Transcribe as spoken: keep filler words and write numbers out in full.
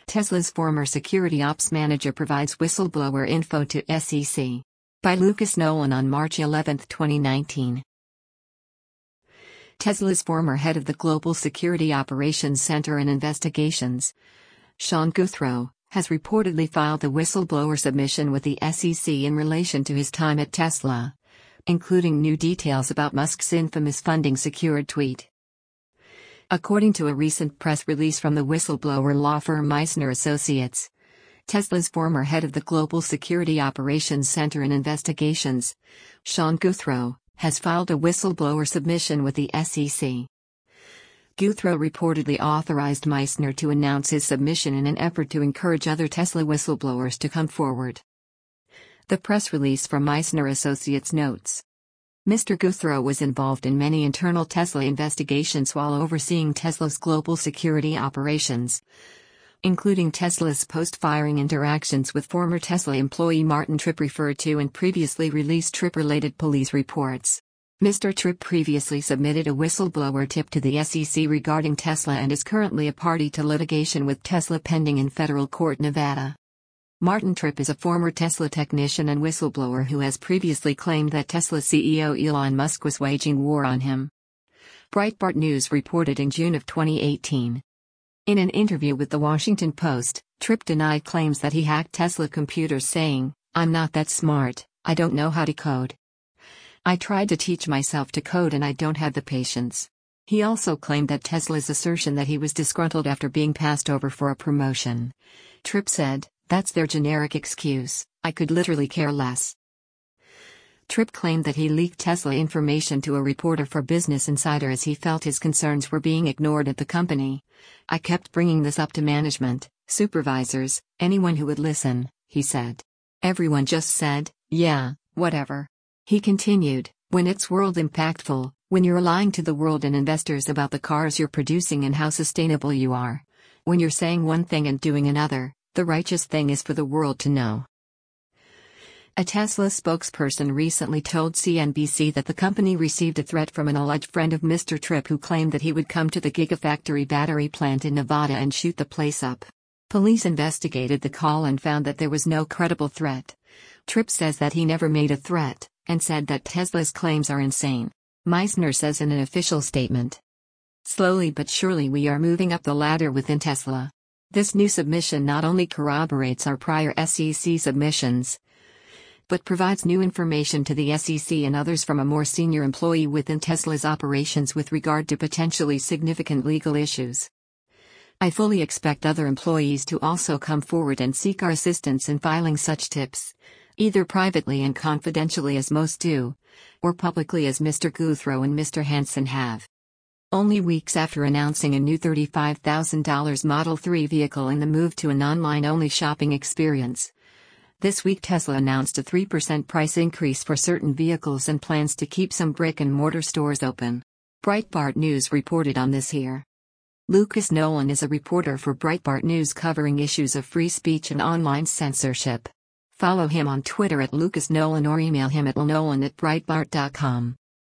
Tesla's former security ops manager provides whistleblower info to S E C. By Lucas Nolan on March eleventh, twenty nineteen. Tesla's former head of the Global Security Operations Center and Investigations, Sean Guthrow, has reportedly filed a whistleblower submission with the S E C in relation to his time at Tesla, including new details about Musk's infamous funding-secured tweet. According to a recent press release from the whistleblower law firm Meissner Associates, Tesla's former head of the Global Security Operations Center and Investigations, Sean Guthrow, has filed a whistleblower submission with the S E C. Guthrow reportedly authorized Meissner to announce his submission in an effort to encourage other Tesla whistleblowers to come forward. The press release from Meissner Associates notes, Mister Guthrow was involved in many internal Tesla investigations while overseeing Tesla's global security operations, including Tesla's post-firing interactions with former Tesla employee Martin Tripp referred to in previously released Tripp-related police reports. Mister Tripp previously submitted a whistleblower tip to the S E C regarding Tesla and is currently a party to litigation with Tesla pending in federal court Nevada. Martin Tripp is a former Tesla technician and whistleblower who has previously claimed that Tesla C E O Elon Musk was waging war on him. Breitbart News reported in June of twenty eighteen. In an interview with The Washington Post, Tripp denied claims that he hacked Tesla computers, saying, "I'm not that smart, I don't know how to code. I tried to teach myself to code and I don't have the patience." He also claimed that Tesla's assertion that he was disgruntled after being passed over for a promotion. Tripp said, "That's their generic excuse, I could literally care less." Tripp claimed that he leaked Tesla information to a reporter for Business Insider as he felt his concerns were being ignored at the company. "I kept bringing this up to management, supervisors, anyone who would listen," he said. "Everyone just said, yeah, whatever." He continued, "When it's world impactful, when you're lying to the world and investors about the cars you're producing and how sustainable you are, when you're saying one thing and doing another, the righteous thing is for the world to know." A Tesla spokesperson recently told C N B C that the company received a threat from an alleged friend of Mister Tripp who claimed that he would come to the Gigafactory battery plant in Nevada and shoot the place up. Police investigated the call and found that there was no credible threat. Tripp says that he never made a threat, and said that Tesla's claims are insane. Meissner says in an official statement, "Slowly but surely we are moving up the ladder within Tesla. This new submission not only corroborates our prior S E C submissions, but provides new information to the S E C and others from a more senior employee within Tesla's operations with regard to potentially significant legal issues. I fully expect other employees to also come forward and seek our assistance in filing such tips, either privately and confidentially as most do, or publicly as Mister Guthrow and Mister Hansen have." Only weeks after announcing a new thirty-five thousand dollars Model three vehicle in the move to an online-only shopping experience, this week Tesla announced a three percent price increase for certain vehicles and plans to keep some brick-and-mortar stores open. Breitbart News reported on this here. Lucas Nolan is a reporter for Breitbart News covering issues of free speech and online censorship. Follow him on Twitter at Lucas Nolan or email him at nolan at breitbart dot com.